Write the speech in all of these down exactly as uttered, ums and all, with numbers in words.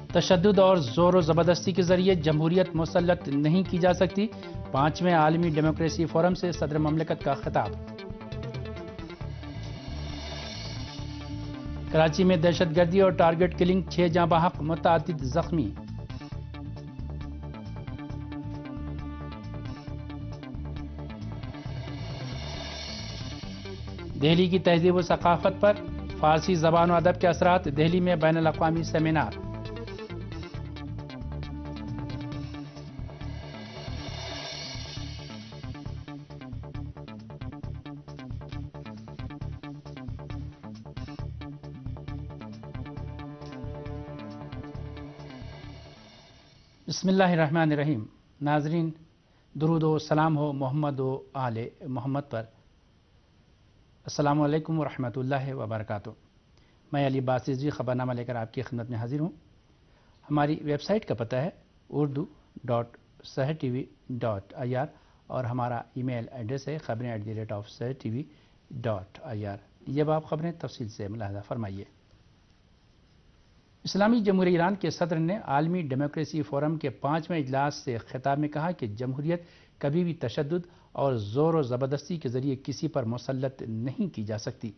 تشدد اور زور و زبردستی کے ذریعے جمہوریت مسلط نہیں کی جا سکتی، پانچویں عالمی ڈیموکریسی فورم سے صدر مملکت کا خطاب۔ کراچی میں دہشت گردی اور ٹارگٹ کلنگ، چھ جاں بحق، متعدد زخمی۔ دہلی کی تہذیب و ثقافت پر فارسی زبان و ادب کے اثرات، دہلی میں بین الاقوامی سیمینار۔ بسم اللہ الرحمن الرحیم۔ ناظرین، درود و سلام ہو محمد و آل محمد پر۔ السلام علیکم ورحمۃ اللہ وبرکاتہ۔ میں علی باسیزی خبرنامہ لے کر آپ کی خدمت میں حاضر ہوں۔ ہماری ویب سائٹ کا پتہ ہے Urdu dot Sahar T V dot I R اور ہمارا ای میل ایڈریس ہے خبریں at the rate of Sahar T V dot I R. یہ اب آپ خبریں تفصیل سے ملاحظہ فرمائیے۔ اسلامی جمہوریہ ایران کے صدر نے عالمی ڈیموکریسی فورم کے پانچویں اجلاس سے خطاب میں کہا کہ جمہوریت کبھی بھی تشدد اور زور و زبردستی کے ذریعے کسی پر مسلط نہیں کی جا سکتی۔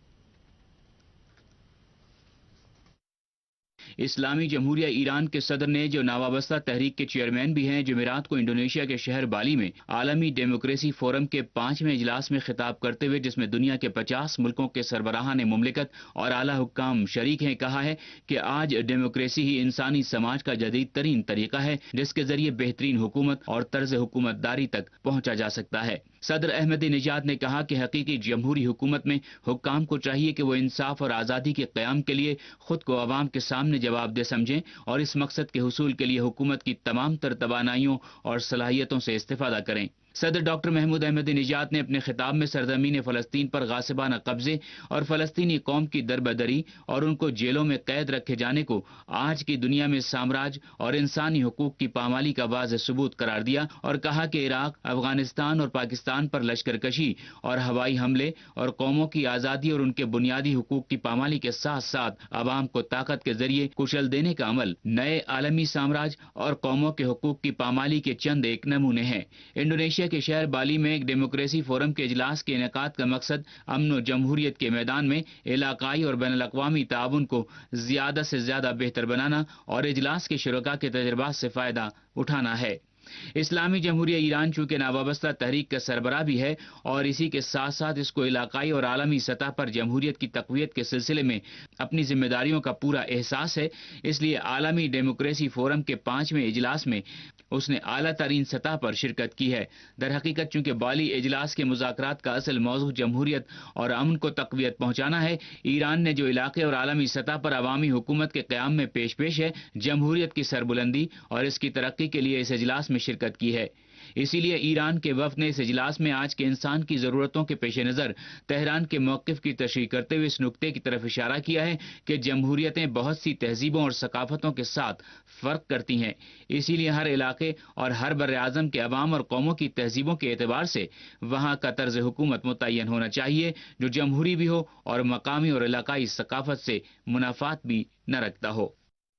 اسلامی جمہوریہ ایران کے صدر نے، جو نوابستہ تحریک کے چیئرمین بھی ہیں، جمعرات کو انڈونیشیا کے شہر بالی میں عالمی ڈیموکریسی فورم کے پانچویں اجلاس میں خطاب کرتے ہوئے، جس میں دنیا کے پچاس ملکوں کے سربراہان مملکت اور اعلیٰ حکام شریک ہیں، کہا ہے کہ آج ڈیموکریسی ہی انسانی سماج کا جدید ترین طریقہ ہے جس کے ذریعے بہترین حکومت اور طرز حکومت داری تک پہنچا جا سکتا ہے۔ صدر احمدی نژاد نے کہا کہ حقیقی جمہوری حکومت میں حکام کو چاہیے کہ وہ انصاف اور آزادی کے قیام کے لیے خود کو عوام کے سامنے جواب دہ سمجھیں اور اس مقصد کے حصول کے لیے حکومت کی تمام تر توانائیوں اور صلاحیتوں سے استفادہ کریں۔ صدر ڈاکٹر محمود احمدی نژاد نے اپنے خطاب میں سرزمین فلسطین پر غاصبانہ قبضے اور فلسطینی قوم کی دربدری اور ان کو جیلوں میں قید رکھے جانے کو آج کی دنیا میں سامراج اور انسانی حقوق کی پامالی کا واضح ثبوت قرار دیا اور کہا کہ عراق، افغانستان اور پاکستان پر لشکر کشی اور ہوائی حملے اور قوموں کی آزادی اور ان کے بنیادی حقوق کی پامالی کے ساتھ ساتھ عوام کو طاقت کے ذریعے کچل دینے کا عمل نئے عالمی سامراج اور قوموں کے حقوق کی پامالی کے چند ایک نمونے ہیں۔ انڈونیشیا کے شہر بالی میں ایک ڈیموکریسی فورم کے اجلاس کے انعقاد کا مقصد امن و جمہوریت کے میدان میں علاقائی اور بین الاقوامی تعاون کو زیادہ سے زیادہ بہتر بنانا اور اجلاس کے شرکاء کے تجربات سے فائدہ اٹھانا ہے۔ اسلامی جمہوریہ ایران چونکہ نوابستہ تحریک کا سربراہ بھی ہے اور اسی کے ساتھ ساتھ اس کو علاقائی اور عالمی سطح پر جمہوریت کی تقویت کے سلسلے میں اپنی ذمہ داریوں کا پورا احساس ہے، اس لیے عالمی ڈیموکریسی فورم کے پانچویں اجلاس میں اس نے اعلیٰ ترین سطح پر شرکت کی ہے۔ در حقیقت چونکہ بالی اجلاس کے مذاکرات کا اصل موضوع جمہوریت اور امن کو تقویت پہنچانا ہے، ایران نے جو علاقے اور عالمی سطح پر عوامی حکومت کے قیام میں پیش پیش ہے، جمہوریت کی سربلندی اور اس کی ترقی کے لیے اس اجلاس میں شرکت کی ہے۔ اسی لیے ایران کے وفد نے اس اجلاس میں آج کے انسان کی ضرورتوں کے پیش نظر تہران کے موقف کی تشریح کرتے ہوئے اس نقطے کی طرف اشارہ کیا ہے کہ جمہوریتیں بہت سی تہذیبوں اور ثقافتوں کے ساتھ فرق کرتی ہیں، اسی لیے ہر علاقے اور ہر بر اعظم کے عوام اور قوموں کی تہذیبوں کے اعتبار سے وہاں کا طرز حکومت متعین ہونا چاہیے جو جمہوری بھی ہو اور مقامی اور علاقائی ثقافت سے منافات بھی نہ رکھتا ہو۔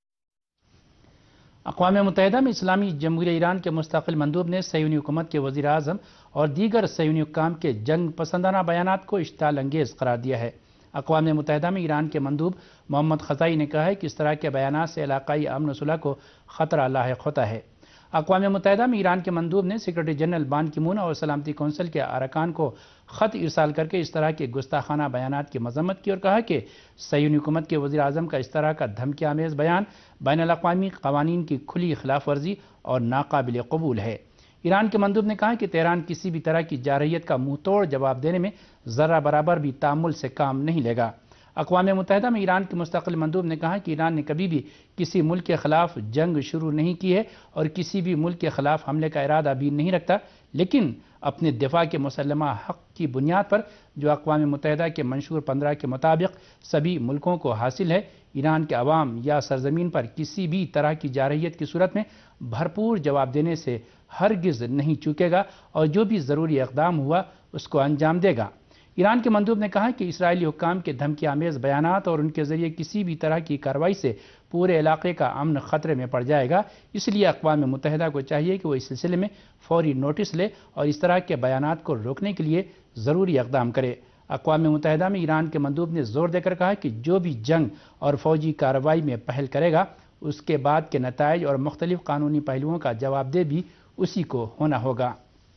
اقوام متحدہ میں اسلامی جمہوریہ ایران کے مستقل مندوب نے صہیونی حکومت کے وزیر اعظم اور دیگر صہیونی حکام کے جنگ پسندانہ بیانات کو اشتعال انگیز قرار دیا ہے۔ اقوام متحدہ میں ایران کے مندوب محمد خزائی نے کہا ہے کہ اس طرح کے بیانات سے علاقائی امن و صلح کو خطرہ لاحق ہوتا ہے۔ اقوام متحدہ میں ایران کے مندوب نے سیکرٹری جنرل بان کی مون اور سلامتی کونسل کے ارکان کو خط ارسال کر کے اس طرح کے گستاخانہ بیانات کی مذمت کی اور کہا کہ صہیونی حکومت کے وزیر اعظم کا اس طرح کا دھمکی آمیز بیان بین الاقوامی قوانین کی کھلی خلاف ورزی اور ناقابل قبول ہے۔ ایران کے مندوب نے کہا کہ تہران کسی بھی طرح کی جارحیت کا منہ توڑ جواب دینے میں ذرہ برابر بھی تامل سے کام نہیں لے گا۔ اقوام متحدہ میں ایران کے مستقل مندوب نے کہا کہ ایران نے کبھی بھی کسی ملک کے خلاف جنگ شروع نہیں کی ہے اور کسی بھی ملک کے خلاف حملے کا ارادہ بھی نہیں رکھتا، لیکن اپنے دفاع کے مسلمہ حق کی بنیاد پر جو اقوام متحدہ کے منشور پندرہ کے مطابق سبھی ملکوں کو حاصل ہے، ایران کے عوام یا سرزمین پر کسی بھی طرح کی جارحیت کی صورت میں بھرپور جواب دینے سے ہرگز نہیں چوکے گا اور جو بھی ضروری اقدام ہوا اس کو انجام دے گا۔ ایران کے مندوب نے کہا کہ اسرائیلی حکام کے دھمکی آمیز بیانات اور ان کے ذریعے کسی بھی طرح کی کارروائی سے پورے علاقے کا امن خطرے میں پڑ جائے گا۔ اس لیے اقوام متحدہ کو چاہیے کہ وہ اس سلسلے میں فوری نوٹس لے اور اس طرح کے بیانات کو روکنے کے لیے ضروری اقدام کرے۔ اقوام متحدہ میں ایران کے مندوب نے زور دے کر کہا کہ جو بھی جنگ اور فوجی کارروائی میں پہل کرے گا اس کے بعد کے نتائج اور مختلف قانونی پہلوؤں کا جواب دہ بھی اسی کو ہونا ہوگا۔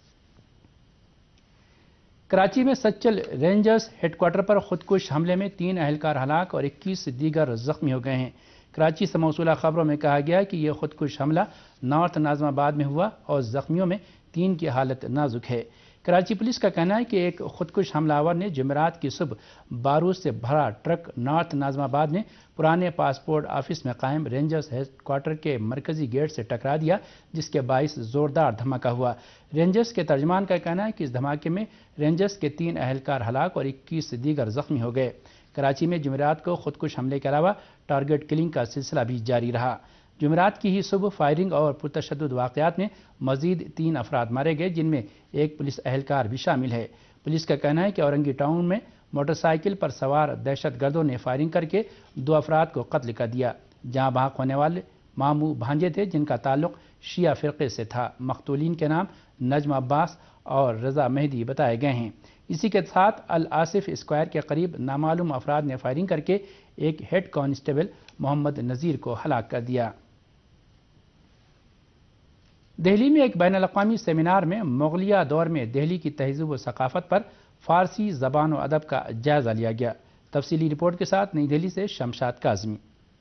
کراچی میں سچل رینجرز ہیڈ کوارٹر پر خودکش حملے میں تین اہلکار ہلاک اور اکیس دیگر زخمی ہو گئے ہیں۔ کراچی سے موصولہ خبروں میں کہا گیا کہ یہ خودکش حملہ نارتھ ناظم آباد میں ہوا اور زخمیوں میں تین کی حالت نازک ہے۔ کراچی پولیس کا کہنا ہے کہ ایک خودکش حملہ آور نے جمعرات کی صبح بارود سے بھرا ٹرک نارتھ ناظم آباد میں پرانے پاسپورٹ آفس میں قائم رینجرز ہیڈ کوارٹر کے مرکزی گیٹ سے ٹکرا دیا، جس کے باعث زوردار دھماکہ ہوا۔ رینجرز کے ترجمان کا کہنا ہے کہ اس دھماکے میں رینجرز کے تین اہلکار ہلاک اور اکیس دیگر زخمی ہو گئے۔ کراچی میں جمعرات کو خودکش حملے کے علاوہ ٹارگٹ کلنگ کا سلسلہ بھی جاری رہا۔ جمعرات کی ہی صبح فائرنگ اور پرتشدد واقعات میں مزید تین افراد مارے گئے، جن میں ایک پولیس اہلکار بھی شامل ہے۔ پولیس کا کہنا ہے کہ اورنگی ٹاؤن میں موٹر سائیکل پر سوار دہشت گردوں نے فائرنگ کر کے دو افراد کو قتل کر دیا، جہاں بحق ہونے والے ماموں بھانجے تھے جن کا تعلق شیعہ فرقے سے تھا۔ مقتولین کے نام نجم عباس اور رضا مہدی بتائے گئے ہیں۔ اسی کے ساتھ الآصف اسکوائر کے قریب نامعلوم افراد نے فائرنگ کر کے ایک ہیڈ کانسٹیبل محمد نذیر کو ہلاک کر دیا۔ دہلی میں ایک بین الاقوامی سیمینار میں مغلیہ دور میں دہلی کی تہذیب و ثقافت پر فارسی زبان و ادب کا جائزہ لیا گیا۔ تفصیلی رپورٹ کے ساتھ نئی دہلی سے شمشاد کاظمی۔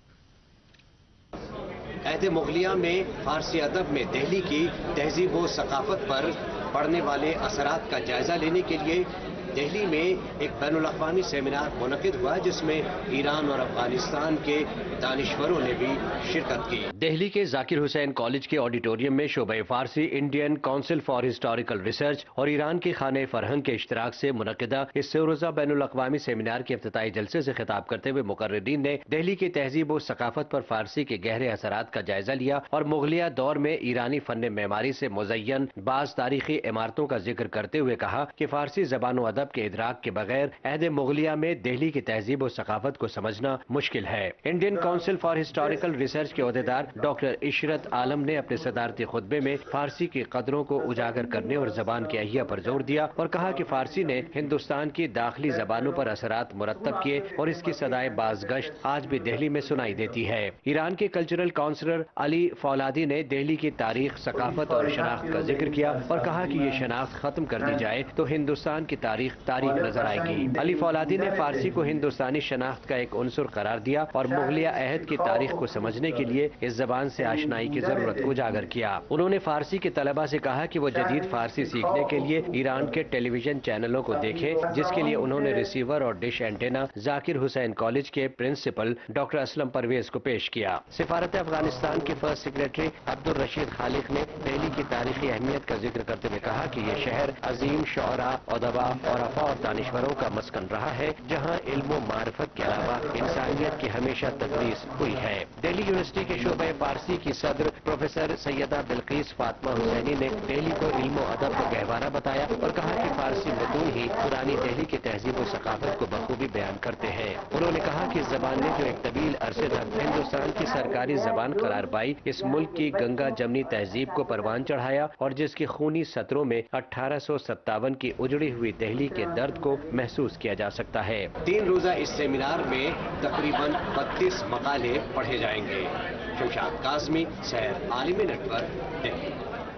عہد مغلیہ میں فارسی ادب میں دہلی کی تہذیب و ثقافت پر پڑنے والے اثرات کا جائزہ لینے کے لیے دہلی میں ایک بین الاقوامی سیمینار منعقد ہوا، جس میں ایران اور افغانستان کے دانشوروں نے بھی شرکت کی۔ دہلی کے ذاکر حسین کالج کے آڈیٹوریم میں شعبہ فارسی Indian Council for Historical Research اور ایران کے خانہ فرہنگ کے اشتراک سے منعقدہ اس سہ روزہ بین الاقوامی سیمینار کے افتتاحی جلسے سے خطاب کرتے ہوئے مقررین نے دہلی کی تہذیب و ثقافت پر فارسی کے گہرے اثرات کا جائزہ لیا اور مغلیہ دور میں ایرانی فن معماری سے مزین بعض تاریخی عمارتوں کا ذکر کرتے ہوئے کہا کہ فارسی زبان و ادب کے ادراک کے بغیر عہد مغلیہ میں دہلی کی تہذیب و ثقافت کو سمجھنا مشکل ہے۔ Indian Council for Historical Research کے عہدیدار ڈاکٹر عشرت عالم نے اپنے صدارتی خطبے میں فارسی کی قدروں کو اجاگر کرنے اور زبان کی احیا پر زور دیا اور کہا کہ فارسی نے ہندوستان کی داخلی زبانوں پر اثرات مرتب کیے اور اس کی صدائے بازگشت آج بھی دہلی میں سنائی دیتی ہے۔ ایران کے کلچرل کاؤنسلر علی فولادی نے دہلی کی تاریخ، ثقافت اور شناخت کا ذکر کیا اور کہا کہ یہ شناخت ختم کر دی جائے تو ہندوستان کی تاریخ تاریخ نظر آئے گی۔ علی فولادی نے فارسی کو ہندوستانی شناخت کا ایک عنصر قرار دیا اور مغلیہ عہد کی تاریخ کو سمجھنے کے لیے اس زبان سے آشنائی کی ضرورت کو اجاگر کیا۔ انہوں نے فارسی کے طلباء سے کہا کہ وہ جدید فارسی سیکھنے کے لیے ایران کے ٹیلی ویژن چینلوں کو دیکھیں، جس کے لیے انہوں نے ریسیور اور dish antenna Zakir Husain college کے پرنسپل ڈاکٹر اسلم پرویز کو پیش کیا۔ سفارت افغانستان کے فرسٹ سیکریٹری عبد الرشید خالق نے دہلی کی تاریخی اہمیت کا ذکر کرتے ہوئے کہا کہ یہ شہر عظیم شعراء، ادباء اور اور دانشوروں کا مسکن رہا ہے، جہاں علم و معرفت کے علاوہ انسانیت کی ہمیشہ تدریس ہوئی ہے۔ دہلی یونیورسٹی کے شعبہ فارسی کی صدر پروفیسر سیدہ بلقیس فاطمہ حسینی نے دہلی کو علم و ادب کا گہوارہ بتایا اور کہا کہ فارسی متون ہی پرانی دہلی کی تہذیب و ثقافت کو بخوبی بیان کرتے ہیں۔ انہوں نے کہا کہ اس زبان نے جو ایک طویل عرصے تک ہندوستان کی سرکاری زبان قرار پائی، اس ملک کی گنگا جمنی تہذیب کو پروان چڑھایا اور جس کی خونی سطروں میں اٹھارہ سو ستاون کی اجڑی ہوئی دہلی کے درد کو محسوس کیا جا سکتا ہے۔ تین روزہ اس سیمینار میں تقریباً بتیس مقالے پڑھے جائیں گے۔ شمشاد کاظمی، سیر عالمی نیٹ ورک، دہلی۔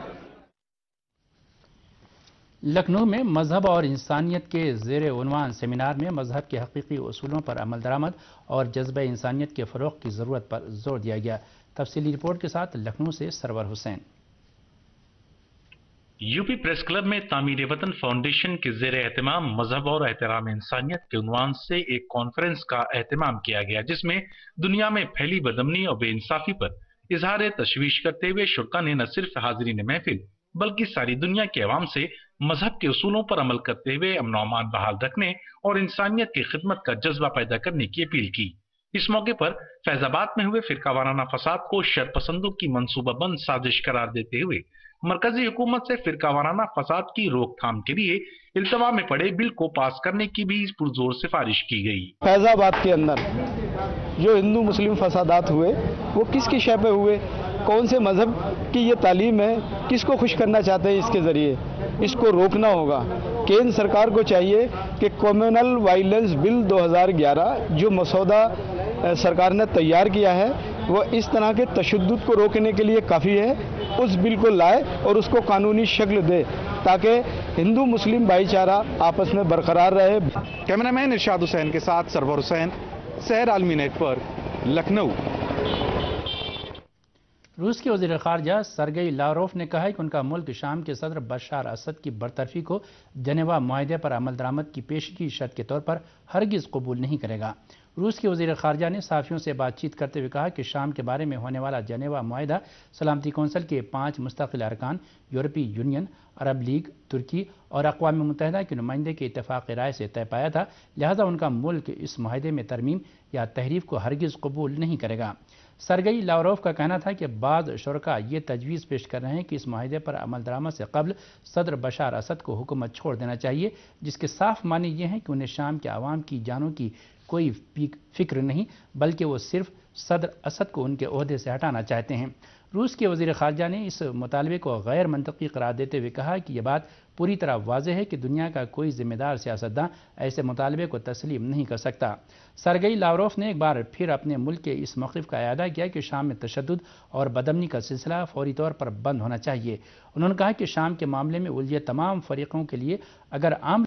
لکھنؤ میں مذہب اور انسانیت کے زیر عنوان سیمینار میں مذہب کے حقیقی اصولوں پر عمل درآمد اور جذبہ انسانیت کے فروغ کی ضرورت پر زور دیا گیا۔ تفصیلی رپورٹ کے ساتھ لکھنؤ سے Sarwar Husain. U P press club میں تعمیر وطن فاؤنڈیشن کے زیر اہتمام مذہب اور احترام انسانیت کے عنوان سے ایک کانفرنس کا اہتمام کیا گیا، جس میں دنیا میں پھیلی بدامنی اور بے انصافی پر اظہار تشویش کرتے ہوئے شرکا نے نہ صرف حاضرین محفل بلکہ ساری دنیا کے عوام سے مذہب کے اصولوں پر عمل کرتے ہوئے امن و امان بحال رکھنے اور انسانیت کی خدمت کا جذبہ پیدا کرنے کی اپیل کی۔ इस मौके पर फैजाबाद में हुए फिरका वाराना फसाद को शरपसंदों की मंसूबाबंद साजिश करार देते हुए मरकजी हुकूमत से फिरका वाराना फसाद की रोकथाम के लिए इल्तवा में पड़े बिल को पास करने की भी पुरजोर सिफारिश की गई। फैजाबाद के अंदर जो हिंदू मुस्लिम फसादात हुए वो किस की शय पे हुए, कौन से मजहब की ये तालीम है, किसको खुश करना चाहते हैं, इसके जरिए इसको रोकना होगा। केंद्र सरकार को चाहिए कि कम्युनल वायलेंस बिल दो हज़ार ग्यारह जो मसौदा सरकार ने तैयार किया है वो इस तरह के तशद्दुद को रोकने के लिए काफ़ी है, उस बिल को लाए और उसको कानूनी शक्ल दे ताकि हिंदू मुस्लिम भाईचारा आपस में बरकरार रहे। कैमरामैन इरशाद हुसैन के साथ सरवर हुसैन, सहर आलमी नेटवर्क, लखनऊ। रूस के वज़ीर ख़ारजा सरगेई लावरोफ ने कहा है कि उनका मुल्क शाम के सदर बशार असद की बरतरफी को जनेवा मुआहदे पर अमल दरामद की पेशगी शर्त के तौर पर हरगिज़ कबूल नहीं करेगा। रूस के वज़ीर ख़ारजा ने साफ़ियों से बातचीत करते हुए कहा कि शाम के बारे में होने वाला जनेवा मुआहदा सलामती कौंसिल के पाँच मुस्तक़िल अरकान, यूरोपीय यूनियन, अरब लीग, तुर्की और अक़वाम मुत्तहिदा के नुमाइंदे के इत्तेफ़ाक़ राय से तय पाया था, लिहाजा उनका मुल्क इस मुआहदे में तरमीम या तहरीफ को हरगिज़ कबूल नहीं करेगा। सरगेई लावरोफ का कहना था कि बाज़ शुरका ये तजवीज़ पेश कर रहे हैं कि इस मुआहदे पर अमल दरामद से कबल सदर बशार असद को हुकूमत छोड़ देना चाहिए, जिसके साफ माने ये हैं कि उन्हें शाम के आवाम की जानों की कोई फिक्र नहीं, बल्कि वो सिर्फ सदर असद को उनके ओहदे से हटाना चाहते हैं। रूस के वज़ीर ख़ारजा ने इस मुतालबे को गैर मंतकी करार देते हुए कहा कि यह बात पूरी तरह वाज़ेह है कि दुनिया का कोई ज़िम्मेदार सियासतदान ऐसे मुतालबे को तस्लीम नहीं कर सकता। सरगेई लावरोफ ने एक बार फिर अपने मुल्क के इस मौक़िफ़ का इआदा किया कि शाम में तशद्दुद और बदअमनी का सिलसिला फौरी तौर पर बंद होना चाहिए। उन्होंने कहा कि शाम के मामले में उलझे तमाम फ़रीक़ों के लिए अगर आम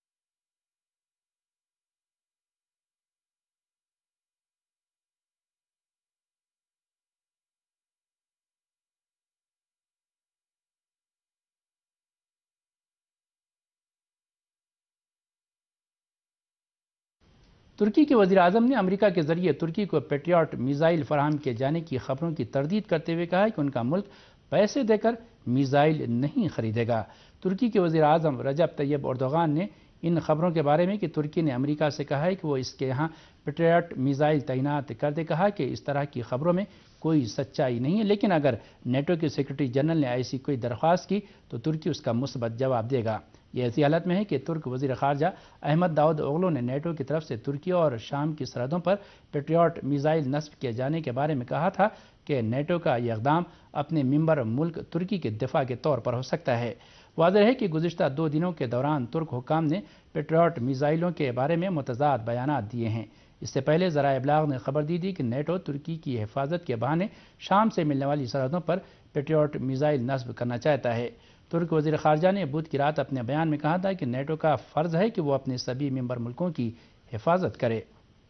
तुर्की के वज़ीर आज़म ने अमेरिका के ज़रिए तुर्की को पेट्रियट मिसाइल फराहम किए जाने की खबरों की तरदीद करते हुए कहा कि उनका मुल्क पैसे देकर मिसाइल नहीं खरीदेगा। तुर्की के वज़ीर आज़म रजब तैयब एर्दोगान ने इन खबरों के बारे में कि तुर्की ने अमेरिका से कहा है कि वो इसके यहाँ पेट्रियट मिसाइल तैनात कर दे, कहा कि इस तरह की खबरों में कोई सच्चाई नहीं है, लेकिन अगर नेटो के सेक्रेटरी जनरल ने ऐसी कोई दरख्वास्त की तो तुर्की उसका मुस्बत जवाब देगा। ये ऐसी हालत में है कि तुर्क वज़ीर ख़ारजा अहमद दाऊद ओगलो ने नेटो की तरफ से तुर्की और शाम की सरहदों पर पेट्रियट मिसाइल नस्ब किए जाने के बारे में कहा था कि नेटो का यह इक़दाम अपने मेंबर मुल्क तुर्की के दिफा के तौर पर हो सकता है। वाज़ेह है कि गुज़िश्ता दो दिनों के दौरान तुर्क हुक्काम ने पेट्रियट मिसाइलों के बारे में मुतज़ाद बयानात दिए हैं। इससे पहले ज़राए इब्लाग ने खबर दी थी कि नेटो तुर्की की हिफाजत के बहाने शाम से मिलने वाली सरहदों पर पेट्रियट मिसाइल नस्ब करना चाहता है। तुर्क वज़ीर ख़ारजा ने बुध की रात अपने बयान में कहा था कि नेटो का फ़र्ज़ है कि वो अपने सभी मेंबर मुल्कों की हिफाजत करे।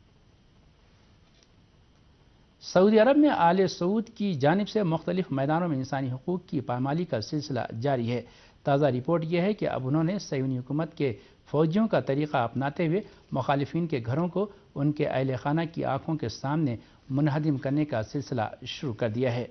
सऊदी अरब में आले सऊद की जानिब से मुख्तलिफ मैदानों में इंसानी हकूक़ की पामाली का सिलसिला जारी है। ताज़ा रिपोर्ट यह है कि अब उन्होंने सयूनी हुकूमत के फ़ौजियों का तरीक़ा अपनाते हुए मुखालिफिन के घरों को उनके अहल खाना की आँखों के सामने मुनहदिम करने का सिलसिला शुरू कर दिया है।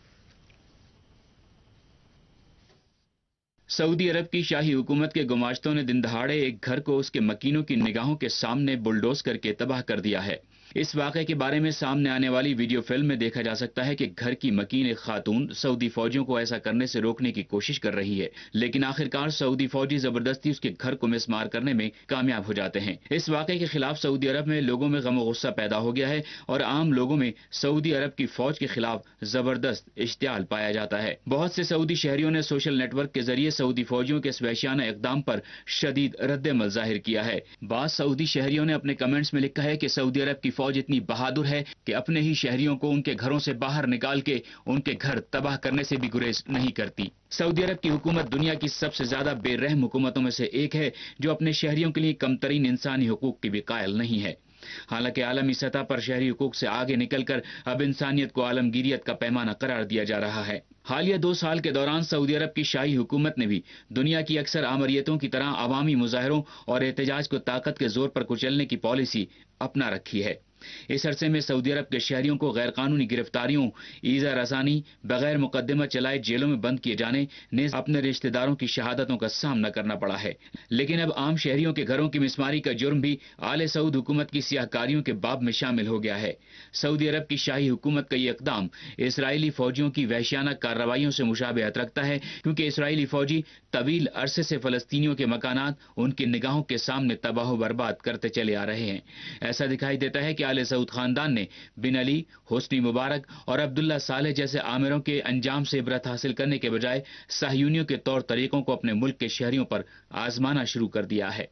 सऊदी अरब की शाही हुकूमत के गुमाश्तों ने दिन दहाड़े एक घर को उसके मकीनों की निगाहों के सामने बुलडोज करके तबाह कर दिया है। इस वाक़े के बारे में सामने आने वाली वीडियो फिल्म में देखा जा सकता है कि घर की मकीन एक खातून सऊदी फौजियों को ऐसा करने से रोकने की कोशिश कर रही है, लेकिन आखिरकार सऊदी फौजी जबरदस्ती उसके घर को मिसमार करने में कामयाब हो जाते हैं। इस वाक़े के खिलाफ सऊदी अरब में लोगों में गम और गुस्सा पैदा हो गया है और आम लोगों में सऊदी अरब की फौज के खिलाफ जबरदस्त इश्तियाल पाया जाता है। बहुत से सऊदी शहरियों ने सोशल नेटवर्क के जरिए सऊदी फौजियों के इस वहशियाना इक़दाम पर शदीद रद्द-ए-अमल जाहिर किया है। बाद सऊदी शहरियों ने अपने कमेंट्स में लिखा है कि सऊदी अरब की फौज इतनी बहादुर है कि अपने ही शहरियों को उनके घरों से बाहर निकाल के उनके घर तबाह करने से भी गुरेज नहीं करती। सऊदी अरब की हुकूमत दुनिया की सबसे ज्यादा बेरहम हुकूमतों में से एक है जो अपने शहरियों के लिए कमतरीन इंसानी हुकूक की भी कायल नहीं है। हालांकि आलमी सतह पर शहरी हुकूक से आगे निकलकर अब इंसानियत को आलमगीरियत का पैमाना करार दिया जा रहा है। हालिया दो साल के दौरान सऊदी अरब की शाही हुकूमत ने भी दुनिया की अक्सर आमरीतों की तरह अवामी मुजाहरों और एहतजाज को ताकत के जोर पर कुचलने की पॉलिसी अपना रखी है। اس عرصے میں سعودی عرب کے شہریوں کو غیر قانونی گرفتاریوں، ایذا رسانی، بغیر مقدمہ چلائے جیلوں میں بند کیے جانے نیز اپنے رشتہ داروں کی شہادتوں کا سامنا کرنا پڑا ہے۔ لیکن اب عام شہریوں کے گھروں کی مسماری کا جرم بھی آل سعود حکومت کی سیاہ کاریوں کے باب میں شامل ہو گیا ہے۔ سعودی عرب کی شاہی حکومت کا یہ اقدام اسرائیلی فوجیوں کی وحشیانہ کارروائیوں سے مشابہت رکھتا ہے، کیونکہ اسرائیلی فوجی طویل عرصے سے فلسطینیوں کے مکانات ان کی نگاہوں کے سامنے تباہ و برباد کرتے چلے آ رہے ہیں۔ ایسا دکھائی دیتا ہے کہ آل سعود خاندان نے بن علی، حسنی مبارک اور عبداللہ صالح جیسے عامروں کے انجام سے عبرت حاصل کرنے کے بجائے صہیونیوں کے طور طریقوں کو اپنے ملک کے شہریوں پر آزمانا شروع کر دیا ہے۔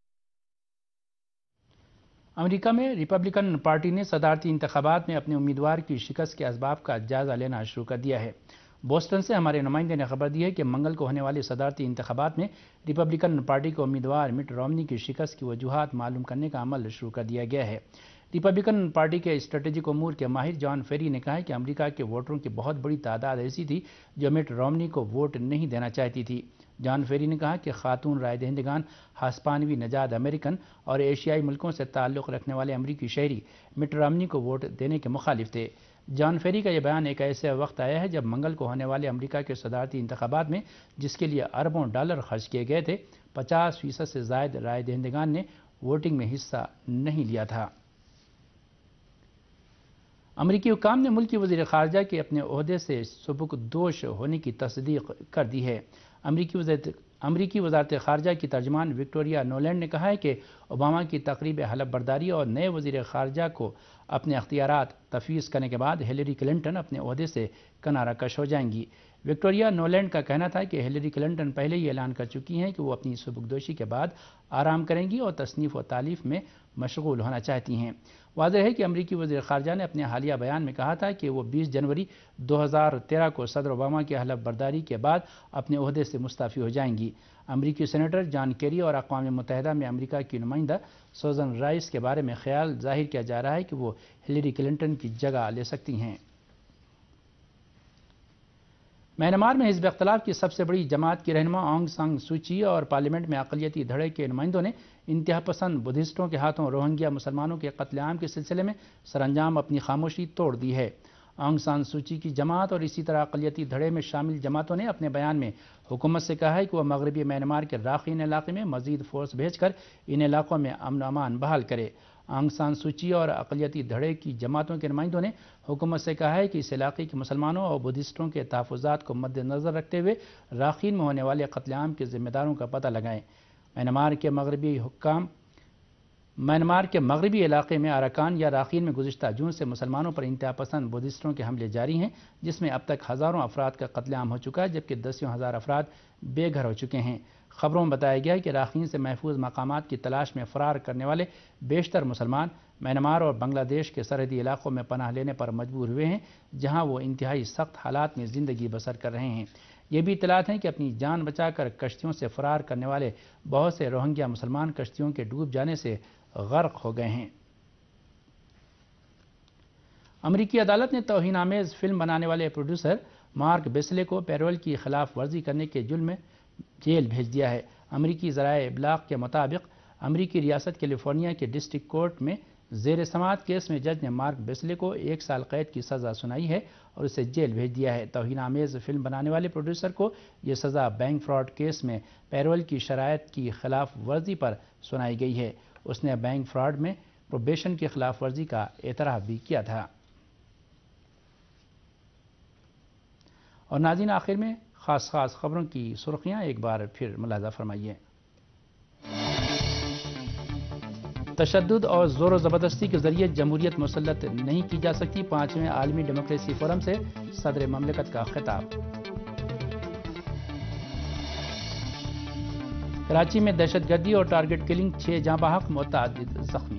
امریکہ میں ریپبلکن پارٹی نے صدارتی انتخابات میں اپنے امیدوار کی شکست کے اسباب کا جائزہ لینا شروع کر دیا ہے۔ بوسٹن سے ہمارے نمائندے نے خبر دی ہے کہ منگل کو ہونے والے صدارتی انتخابات میں ریپبلکن پارٹی کو امیدوار مٹ رومنی کی شکست کی وجوہات معلوم کرنے کا عمل شروع کر دیا گیا ہے۔ ریپبلکن پارٹی کے اسٹریٹجک امور کے ماہر جان فیری نے کہا ہے کہ امریکہ کے ووٹروں کی بہت بڑی تعداد ایسی تھی جو مٹ رومنی کو ووٹ نہیں دینا چاہتی تھی۔ جان فیری نے کہا کہ خاتون رائے دہندگان، ہسپانوی نژاد امریکن اور ایشیائی ملکوں سے تعلق رکھنے والے امریکی شہری مٹ رومنی کو ووٹ دینے کے مخالف تھے۔ جان فیری کا یہ بیان ایک ایسے وقت آیا ہے جب منگل کو ہونے والے امریکہ کے صدارتی انتخابات میں جس کے لیے اربوں ڈالر خرچ کیے گئے تھے، پچاس فیصد سے زائد رائے دہندگان نے ووٹنگ میں حصہ نہیں لیا تھا۔ امریکی حکام نے ملکی وزیر خارجہ کے اپنے عہدے سے سبکدوش ہونے کی تصدیق کر دی ہے۔ امریکی وزارت امریکی وزارت خارجہ کی ترجمان وکٹوریا نولینڈ نے کہا ہے کہ اوباما کی تقریب حلف برداری اور نئے وزیر خارجہ کو اپنے اختیارات تفویض کرنے کے بعد ہیلری کلنٹن اپنے عہدے سے کنارہ کش ہو جائیں گی۔ وکٹوریا نولینڈ کا کہنا تھا کہ ہیلری کلنٹن پہلے ہی اعلان کر چکی ہیں کہ وہ اپنی سبکدوشی کے بعد آرام کریں گی اور تصنیف و تالیف میں مشغول ہونا چاہتی ہیں۔ واضح ہے کہ امریکی وزیر خارجہ نے اپنے حالیہ بیان میں کہا تھا کہ وہ بیس جنوری دو ہزار تیرہ کو صدر اوباما کی حلف برداری کے بعد اپنے عہدے سے مستعفی ہو جائیں گی۔ امریکی سینیٹر جان کیری اور اقوام متحدہ میں امریکہ کی نمائندہ سوزن رائس کے بارے میں خیال ظاہر کیا جا رہا ہے کہ وہ ہیلری کلنٹن کی جگہ لے سکتی ہیں۔ میانمار میں حزب اختلاف کی سب سے بڑی جماعت کی رہنما آنگ سان سوچی اور پارلیمنٹ میں اقلیتی دھڑے کے نمائندوں نے انتہا پسند بدھسٹوں کے ہاتھوں روہنگیا مسلمانوں کے قتل عام کے سلسلے میں سر انجام اپنی خاموشی توڑ دی ہے۔ آنگ سان سوچی کی جماعت اور اسی طرح اقلیتی دھڑے میں شامل جماعتوں نے اپنے بیان میں حکومت سے کہا ہے کہ وہ مغربی میانمار کے راخین علاقے میں مزید فورس بھیج کر ان علاقوں میں امن و امان بحال کرے۔ آنگ سان سوچی اور اقلیتی دھڑے کی جماعتوں کے نمائندوں نے حکومت سے کہا ہے کہ اس علاقے کے مسلمانوں اور بدھسٹوں کے تحفظات کو مد نظر رکھتے ہوئے راخین میں ہونے والے قتل عام کے ذمہ داروں کا پتہ لگائیں۔ میانمار کے مغربی حکام میانمار کے مغربی علاقے میں اراکان یا راخین میں گزشتہ جون سے مسلمانوں پر انتہا پسند بدھسٹوں کے حملے جاری ہیں، جس میں اب تک ہزاروں افراد کا قتل عام ہو چکا ہے جبکہ دسیوں ہزار افراد بے گھر ہو چکے ہیں۔ خبروں میں بتایا گیا ہے کہ راخین سے محفوظ مقامات کی تلاش میں فرار کرنے والے بیشتر مسلمان میانمار اور بنگلہ دیش کے سرحدی علاقوں میں پناہ لینے پر مجبور ہوئے ہیں، جہاں وہ انتہائی سخت حالات میں زندگی بسر کر رہے ہیں۔ یہ بھی اطلاعات ہیں کہ اپنی جان بچا کر کشتیوں سے فرار کرنے والے بہت سے روہنگیا مسلمان کشتیوں کے ڈوب جانے سے غرق ہو گئے ہیں۔ امریکی عدالت نے توہین آمیز فلم بنانے والے پروڈیوسر مارک بیسلے کو پیرول کی خلاف ورزی کرنے کے جرم میں جیل بھیج دیا ہے۔ امریکی ذرائع ابلاغ کے مطابق امریکی ریاست کیلیفورنیا کے ڈسٹرکٹ کورٹ میں زیر سماعت کیس میں جج نے مارک بیسلے کو ایک سال قید کی سزا سنائی ہے اور اسے جیل بھیج دیا ہے۔ توہین آمیز فلم بنانے والے پروڈیوسر کو یہ سزا بینک فراڈ کیس میں پیرول کی شرائط کی خلاف ورزی پر سنائی گئی ہے۔ اس نے بینک فراڈ میں پروبیشن کی خلاف ورزی کا اعتراف بھی کیا تھا۔ اور ناظرین، آخر میں خاص خاص خبروں کی سرخیاں ایک بار پھر ملاحظہ فرمائیے۔ تشدد اور زور و زبردستی کے ذریعے جمہوریت مسلط نہیں کی جا سکتی، پانچویں عالمی ڈیموکریسی فورم سے صدر مملکت کا خطاب۔ کراچی میں دہشت گردی اور ٹارگٹ کلنگ، چھ جاں بحق، متعدد زخمی۔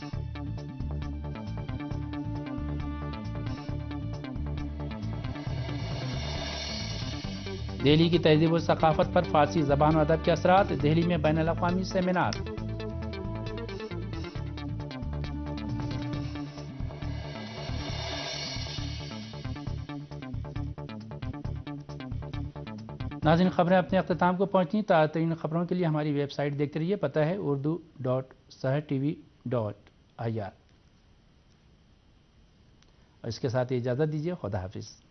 دہلی کی تہذیب و ثقافت پر فارسی زبان و ادب کے اثرات، دہلی میں بین الاقوامی سیمینار۔ ناظرین، خبریں اپنے اختتام کو پہنچیں۔ تازہ ترین خبروں کے لیے ہماری ویب سائٹ دیکھتے رہیے، پتہ ہے Urdu dot Sahar T V dot I R. اور اس کے ساتھ اجازت دیجیے، خدا حافظ۔